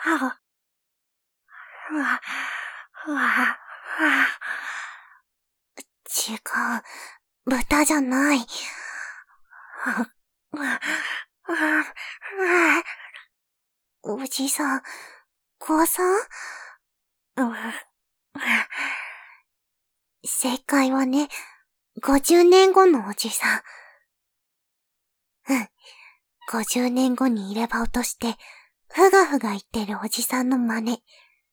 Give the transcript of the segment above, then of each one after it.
はふわ、ふわ、ふわ。違う。豚じゃない。おじさん、高さん？正解はね、50年後のおじさん。50年後に入れ歯落として、ふがふが言ってるおじさんの真似。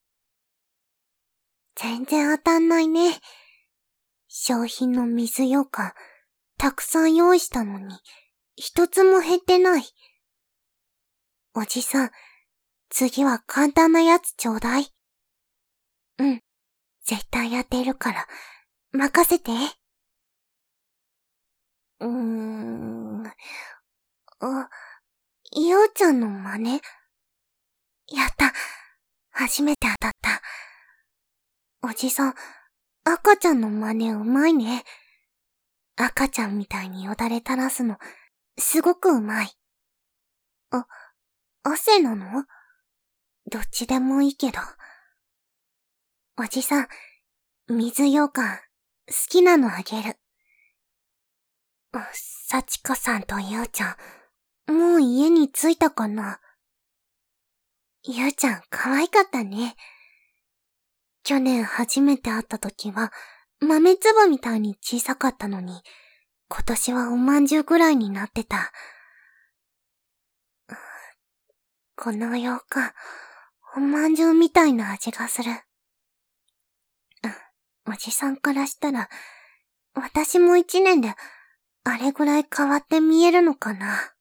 全然当たんないね。商品の水羊羹、たくさん用意したのに、一つも減ってない。おじさん、次は簡単なやつちょうだい。うん、絶対当てるから、任せて。ようちゃんの真似？やった。初めて当たった。おじさん、赤ちゃんの真似うまいね。赤ちゃんみたいによだれ垂らすの、すごくうまい。汗なの？どっちでもいいけど。おじさん、水羊羹、好きなのあげる。幸子さんとゆうちゃん、もう家に着いたかな？ゆうちゃん、可愛かったね。去年初めて会った時は、豆粒みたいに小さかったのに、今年はおまんじゅうぐらいになってた。この羊羹、おまんじゅうみたいな味がする。おじさんからしたら、私も1年で、あれぐらい変わって見えるのかな。